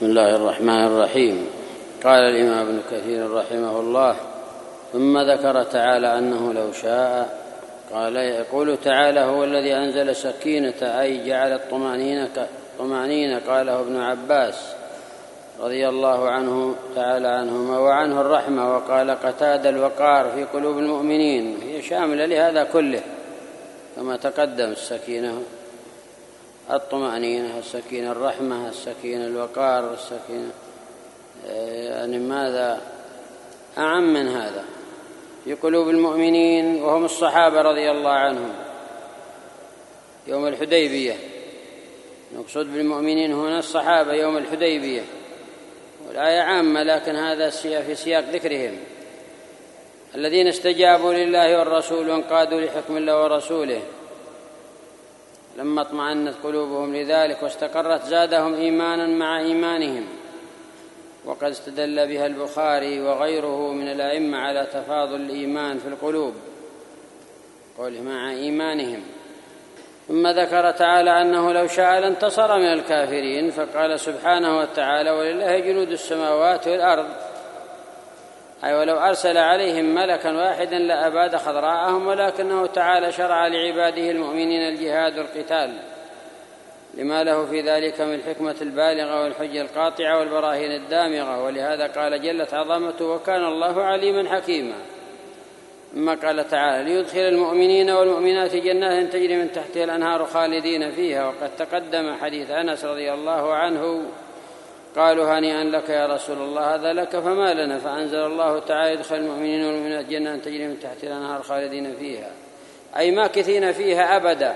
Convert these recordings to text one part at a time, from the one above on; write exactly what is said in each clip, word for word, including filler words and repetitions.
بسم الله الرحمن الرحيم. قال الإمام ابن كثير رحمه الله: ثم ذكر تعالى أنه لو شاء قال يقول تعالى: هو الذي أنزل السكينة أي جعل الطمأنينة. قاله ابن عباس رضي الله عنه تعالى عنهما وعنه الرحمة. وقال قتادة: الوقار في قلوب المؤمنين، هي شاملة لهذا كله كما تقدم: السكينة، الطمأنينة، السكينة، الرحمة، السكينة، الوقار، السكينة، يعني ماذا أعم من هذا؟ في قلوب المؤمنين وهم الصحابة رضي الله عنهم يوم الحديبية. نقصد بالمؤمنين هنا الصحابة يوم الحديبية، والآية عامة لكن هذا في سياق ذكرهم: الذين استجابوا لله والرسول وانقادوا لحكم الله ورسوله لما اطمأنت قلوبهم لذلك واستقرت زادهم إيمانا مع إيمانهم. وقد استدل بها البخاري وغيره من الأئمة على تفاضل الإيمان في القلوب، قوله مع إيمانهم. ثم ذكر تعالى أنه لو شاء لانتصر من الكافرين، فقال سبحانه وتعالى: ولله جنود السماوات والأرض، أي ولو أرسل عليهم ملكا واحدا لأباد خضراءهم، ولكنه تعالى شرع لعباده المؤمنين الجهاد والقتال لما له في ذلك من الحكمة البالغة والحجة القاطعة والبراهين الدامغة. ولهذا قال جلت عظمته: وكان الله عليما حكيما. ثم قال تعالى: ليدخل المؤمنين والمؤمنات جنات تجري من تحتها الأنهار خالدين فيها. وقد تقدم حديث أنس رضي الله عنه: قالوا: هنيئا لك يا رسول الله، هذا لك فما لنا؟ فأنزل الله تعالى: يدخل المؤمنين والمؤمنات جنات تجري من تحتها الأنهار خالدين فيها، أي ماكثين فيها أبدا،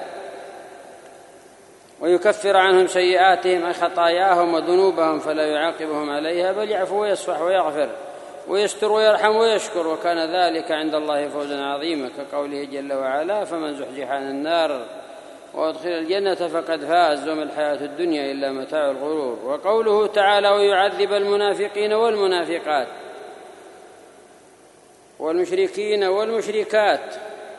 ويكفر عنهم سيئاتهم أي خطاياهم وذنوبهم، فلا يعاقبهم عليها بل يعفو ويصفح ويغفر ويستر ويرحم ويشكر، وكان ذلك عند الله فوزا عظيما، كقوله جل وعلا: فمن زحزح عن النار وأدخل الجنة فقد فاز، وما الحياة الدنيا إلا متاع الغرور. وقوله تعالى: ويعذب المنافقين والمنافقات والمشركين والمشركات،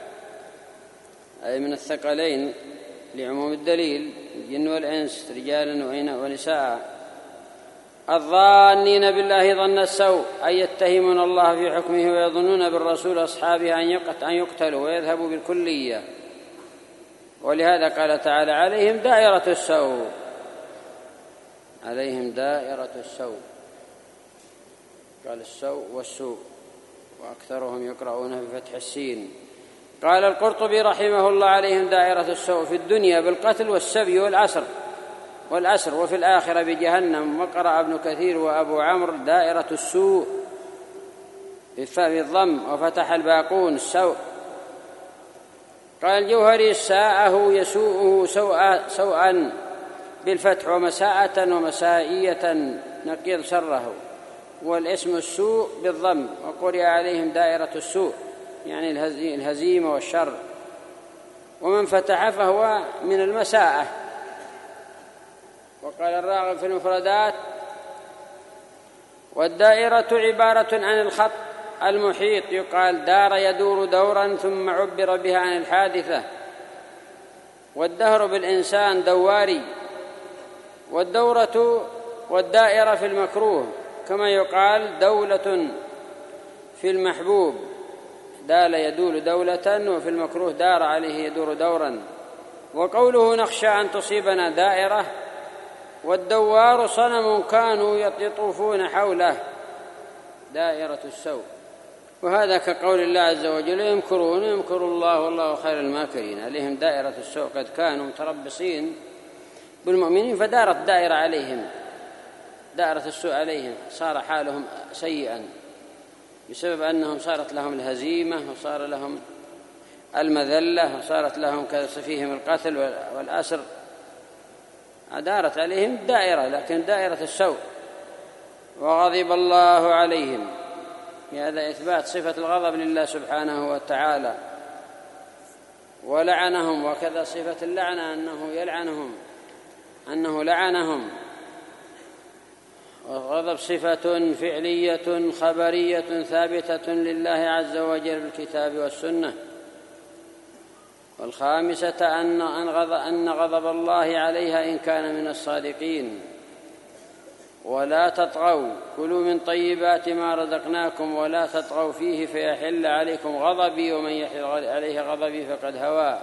أي من الثقلين لعموم الدليل: الجن والإنس رجالا ونساء، الظانين بالله ظن السوء، أي يتهمون الله في حكمه ويظنون بالرسول أصحابه أن يقتلوا ويذهبوا بالكلية. ولهذا قال تعالى: عليهم دائرة السوء، عليهم دائرة السوء، قال السوء والسوء، وأكثرهم يقرؤون بفتح السين. قال القرطبي رحمه الله: عليهم دائرة السوء في الدنيا بالقتل والسبي والأسر والأسر وفي الآخرة بجهنم. وقرأ ابن كثير وأبو عمرو دائرة السوء بالضم، وفتح الباقون السوء. قال الجوهري: ساءه يسوءه سوءا, سوءا بالفتح، ومساءة ومسائية نقيض شره، والاسم السوء بالضم. وقرئ عليهم دائرة السوء يعني الهزيمة والشر. ومن فتح فهو من المساءة. وقال الراغب في المفردات: والدائرة عبارة عن الخط المحيط، يقال دار يدور دورا، ثم عبر بها عن الحادثة. والدهر بالإنسان دواري، والدورة والدائرة في المكروه، كما يقال دولة في المحبوب، دال يدول دولة، وفي المكروه دار عليه يدور دورا. وقوله: نخشى أن تصيبنا دائرة، والدوار صنم كانوا يطوفون حوله، دائرة السوء. وهذا كقول الله عز وجل: يمكرون يمكر الله والله خير الماكرين. عليهم دائرة السوء، قد كانوا متربصين بالمؤمنين فدارت دائرة عليهم، دائرة السوء عليهم، صار حالهم سيئا بسبب أنهم صارت لهم الهزيمة وصار لهم المذلة وصارت لهم فيهم القتل والأسر، دارت عليهم دائرة، لكن دائرة السوء. وغضب الله عليهم، هذا إثبات صفة الغضب لله سبحانه وتعالى. ولعنهم، وكذا صفة اللعنة أنه يلعنهم، أنه لعنهم. والغضب صفة فعلية خبرية ثابتة لله عز وجل بالكتاب والسنة. والخامسة أن غضب الله عليها إن كان من الصادقين. ولا تطغوا كلوا من طيبات ما رزقناكم ولا تطغوا فيه فيحل عليكم غضبي ومن يحل عليه غضبي فقد هوى.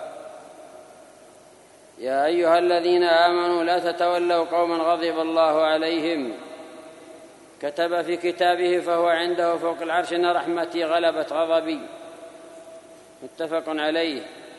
يا أيها الذين آمنوا لا تتولوا قوما غضب الله عليهم كتب في كتابه فهو عنده فوق العرش إن رحمتي غلبت غضبي، متفق عليه.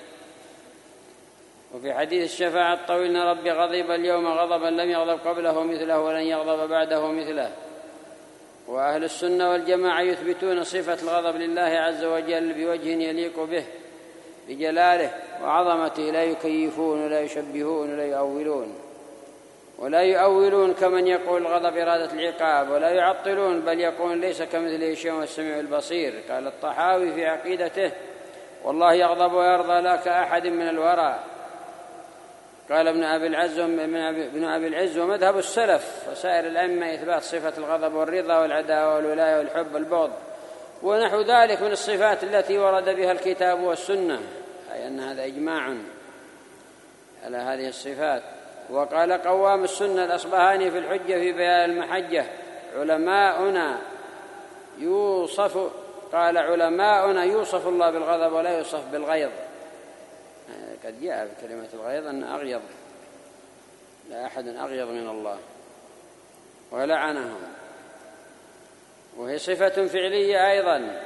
وفي حديث الشفاعة الطويل إن ربي غضب اليوم غضبا لم يغضب قبله مثله ولن يغضب بعده مثله. وأهل السنة والجماعة يثبتون صفة الغضب لله عز وجل بوجه يليق به بجلاله وعظمته، لا يكيفون ولا يشبهون ولا يؤولون ولا يؤولون كمن يقول الغضب إرادة العقاب، ولا يعطلون بل يقول ليس كمثله شيء والسميع البصير. قال الطحاوي في عقيدته والله يغضب ويرضى لا كأحد من الورى. قال ابن أبي العز ابن أبي العز ومذهب السلف وسائر الأئمة إثبات صفة الغضب والرضا والعداوة والولاية والحب والبغض ونحو ذلك من الصفات التي ورد بها الكتاب والسنة، أي أن هذا إجماع على هذه الصفات. وقال قوام السنة الأصبهاني في الحجة في بيان المحجة علماؤنا يوصف قال علماؤنا يوصف الله بالغضب ولا يوصف بالغيظ. قد جاء في كلمة الغيظ أن أغيظ، لا أحد أغيظ من الله، ولعنهم، وهي صفة فعلية أيضا.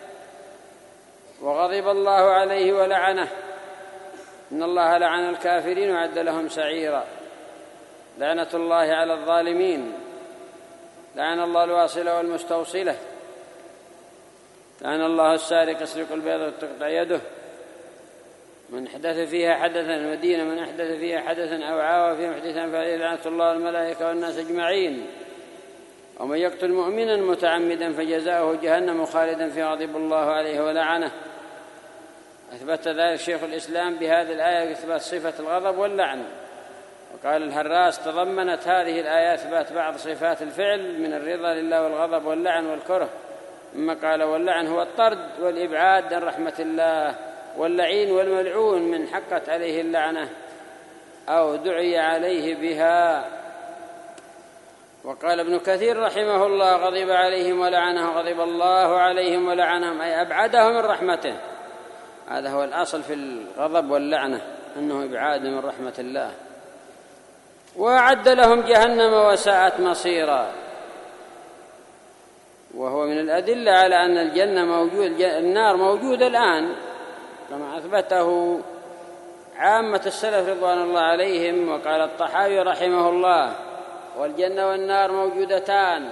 وغضب الله عليه ولعنه، إن الله لعن الكافرين وعد لهم سعيرا، لعنة الله على الظالمين. لعن الله الواصلة والمستوصلة، لعن الله السارق يسرق البيض وتقطع يده، من أحدث فيها حدثا المدينة من أحدث فيها حدثا أو عاوى فيها محدثا فعليه لعنة الله والملائكة والناس أجمعين. ومن يقتل مؤمنا متعمدا فجزاؤه جهنم خالدا فيها غضب الله عليه ولعنه. أثبت ذلك شيخ الإسلام بهذه الآية إثبات صفة الغضب واللعن. وقال الهراس تضمنت هذه الآية إثبات بعض صفات الفعل من الرضا لله والغضب واللعن والكره. ثم قال واللعن هو الطرد والإبعاد عن رحمة الله، واللعين والملعون من حقت عليه اللعنة أو دعي عليه بها. وقال ابن كثير رحمه الله غضب عليهم ولعنه غضب الله عليهم ولعنهم، أي أبعدهم من رحمته. هذا هو الأصل في الغضب واللعنة، أنه إبعاد من رحمة الله. وأعد لهم جهنم وساءت مصيرا، وهو من الأدلة على أن الجنة موجود، النار موجودة الآن كما أثبته عامة السلف رضوان الله عليهم. وقال الطحاوي رحمه الله والجنة والنار موجودتان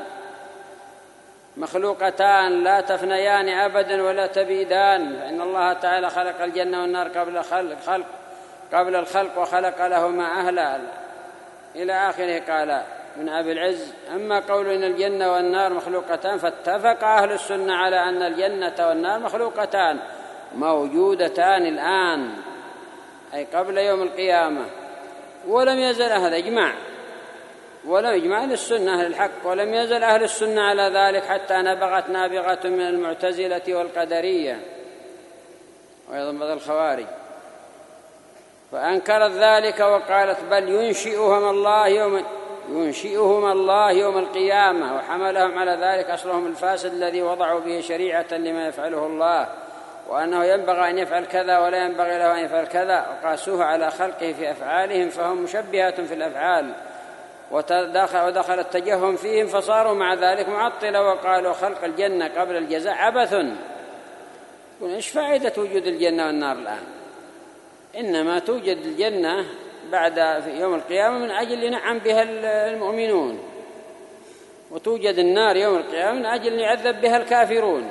مخلوقتان لا تفنيان أبدا ولا تبيدان، فإن الله تعالى خلق الجنة والنار قبل خلق قبل الخلق وخلق لهما أهلا إلى آخره. قال ابن أبي العز أما قول إن الجنة والنار مخلوقتان فاتفق أهل السنة على أن الجنة والنار مخلوقتان موجودتان الآن، أي قبل يوم القيامة. ولم يزل هذا إجماع، ولم يجمع للسنة أهل الحق، ولم يزل أهل السنة على ذلك حتى نبغت نابغة من المعتزلة والقدرية وأيضا بعض الخوارج فأنكرت ذلك وقالت بل ينشئهم الله يوم ينشئهم الله يوم القيامة، وحملهم على ذلك أصلهم الفاسد الذي وضعوا به شريعة لما يفعله الله، وأنه ينبغي أن يفعل كذا ولا ينبغي له أن يفعل كذا، وقاسوه على خلقه في أفعالهم فهم مشبهة في الأفعال، ودخل التجهم فيهم فصاروا مع ذلك معطلة وقالوا خلق الجنة قبل الجزاء عبث. إيش فائدة وجود الجنة والنار الآن؟ إنما توجد الجنة بعد في يوم القيامة من أجل ينعم بها المؤمنون، وتوجد النار يوم القيامة من أجل يعذب بها الكافرون.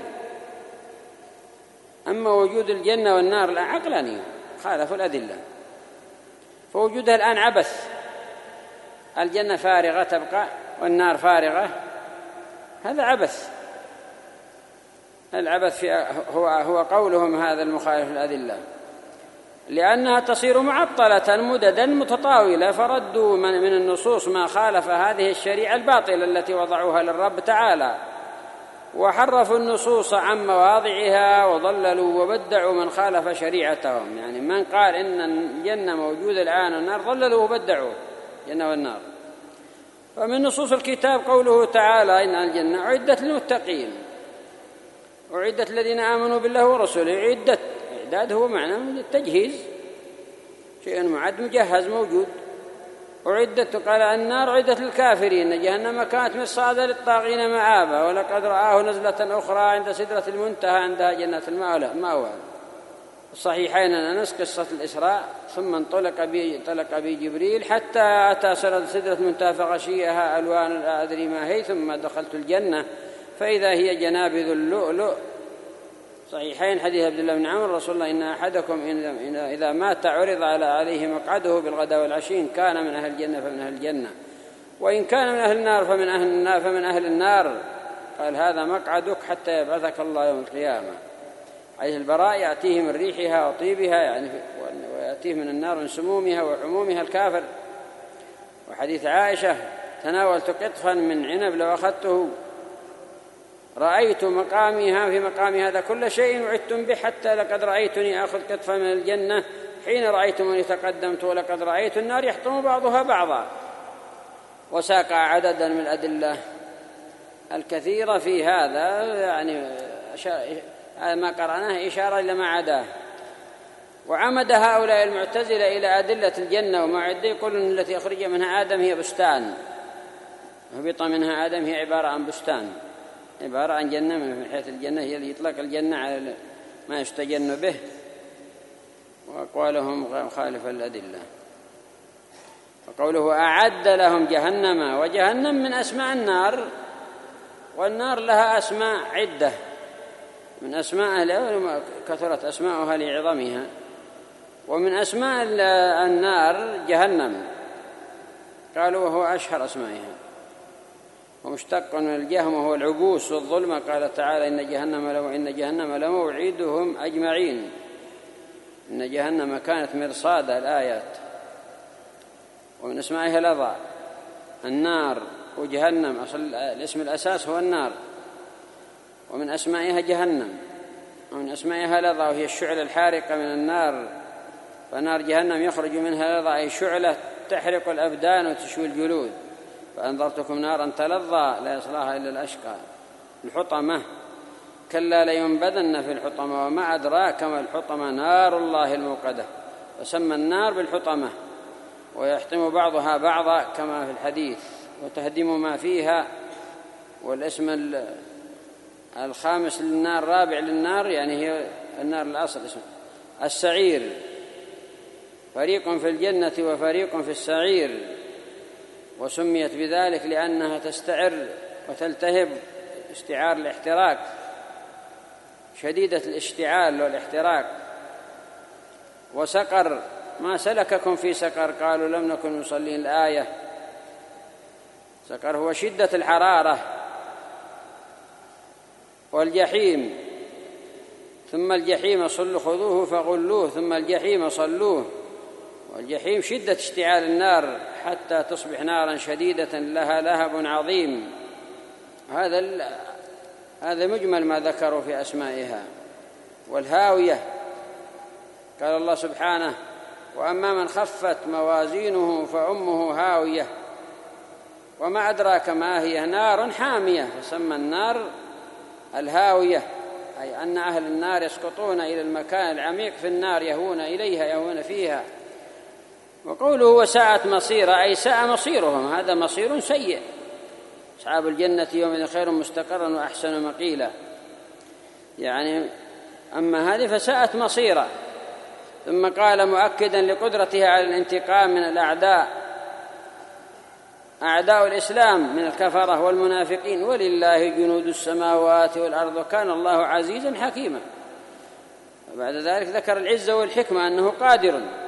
أما وجود الجنة والنار الآن عقلاني خالفوا الأدلة، فوجودها الآن عبث. الجنة فارغة تبقى والنار فارغة، هذا عبث. العبث في هو هو قولهم هذا المخالف الأدلة، لأنها تصير معطلة مددا متطاولة، فردوا من, من النصوص ما خالف هذه الشريعة الباطلة التي وضعوها للرب تعالى، وحرفوا النصوص عن مواضعها وضللوا وبدعوا من خالف شريعتهم. يعني من قال إن الجنة موجودة الآن والنار ضللوا وبدعوا الجنة والنار. فمن نصوص الكتاب قوله تعالى إن الجنة أعدت للمتقين، أعدت الذين آمنوا بالله ورسوله. أعدت، إعداد هو معنى التجهيز، شيء معد مجهز موجود. أعدت، قال النار أعدت للكافرين، جهنم كانت مرصادا للطاغين مآبا، ولقد رآه نزلة أخرى عند سدرة المنتهى عندها جنة المأوى. الصحيحين أن أنس قصة الإسراء، ثم انطلق بي طلق بي جبريل حتى أتى سدرة المنتهى فغشيها ألوان لا أدري ما هي، ثم دخلت الجنة فإذا هي جنابذ اللؤلؤ. صحيحين حديث عبد الله بن عمرو رسول الله إن أحدكم إذا مات عرض عليه مقعده بالغداء والعشي، إن كان من أهل الجنة فمن أهل الجنة، وإن كان من أهل النار فمن أهل النار فمن أهل النار. قال هذا مقعدك حتى يبعثك الله يوم القيامة. حديث البراء يأتيه من ريحها وطيبها، يعني ويأتيه من النار من سمومها وعمومها الكافر. وحديث عائشة تناولت قطفا من عنب لو أخذته رأيت مقامها في مقام هذا كل شيء وعدتم به، حتى لقد رأيتني أخذ قطفا من الجنة حين رأيتمني تقدمت، ولقد رأيت النار يحطم بعضها بعضا. وساق عددا من الأدلة الكثيرة في هذا، يعني ما قرأناه إشارة إلى ما عداه. وعمد هؤلاء المعتزلة إلى أدلة الجنة وما عد، يقولون التي أخرج منها آدم هي بستان، هبط منها آدم هي عبارة عن بستان، عبارة عن جنة، من حيث الجنة هي اللي يطلق الجنة على ما يستجن به، وأقوالهم خالف الأدلة. وقوله أعد لهم جهنم، وجهنم من أسماء النار، والنار لها أسماء عدة، من أسماءها كثرت أسماءها لعظمها، ومن أسماء النار جهنم، قالوا وهو أشهر أسمائها، ومشتق من الجهم وهو العبوس والظلمة. قال تعالى إن جهنم لو إن جهنم لموعدهم أجمعين، إن جهنم كانت مرصادا، الآيات. ومن أسمائها لظى، النار وجهنم، أصل الاسم الأساس هو النار. ومن أسمائها جهنم، ومن أسمائها لظى وهي الشعلة الحارقة من النار، فنار جهنم يخرج منها لظى أي شعلة تحرق الأبدان وتشوي الجلود. فأنذرتكم نارا تلظى لا يصلاها إلا الأشقى. الحطمة، كلا لينبذن في الحطمة وما أدراك ما الحطمة، نار الله الموقدة. فسمى النار بالحطمة، ويحطم بعضها بعضا كما في الحديث، وتهدم ما فيها. والاسم الخامس للنار رابع للنار، يعني هي النار الأصل اسم السعير، فريق في الجنة وفريق في السعير. وسميت بذلك لأنها تستعر وتلتهب، اشتعار الاحتراق، شديدة الاشتعال والاحتراق. وسقر، ما سلككم في سقر؟ قالوا لم نكن نصلي، الآية. سقر هو شدة الحرارة. والجحيم، ثم الجحيم صلوا خذوه فغلوه ثم الجحيم صلوه. والجحيم شدة اشتعال النار حتى تصبح نارا شديدة لها لهب عظيم. هذا هذا مجمل ما ذكروا في أسمائها. والهاوية، قال الله سبحانه وأما من خفت موازينه فأمه هاوية وما أدراك ما هي، نار حامية. فسمى النار الهاوية، أي أن أهل النار يسقطون إلى المكان العميق في النار، يهون إليها يهون فيها. وقوله وساءت مصيرا، أي ساء مصيرهم، هذا مصير سيء. أصحاب الجنة يومئذ خير مستقرا وأحسن مقيلا، يعني أما هذه فساءت مصيرا. ثم قال مؤكدا لقدرتها على الانتقام من الأعداء، أعداء الإسلام من الكفرة والمنافقين، ولله جنود السماوات والأرض وكان الله عزيزا حكيما. وبعد ذلك ذكر العزة والحكمة، أنه قادر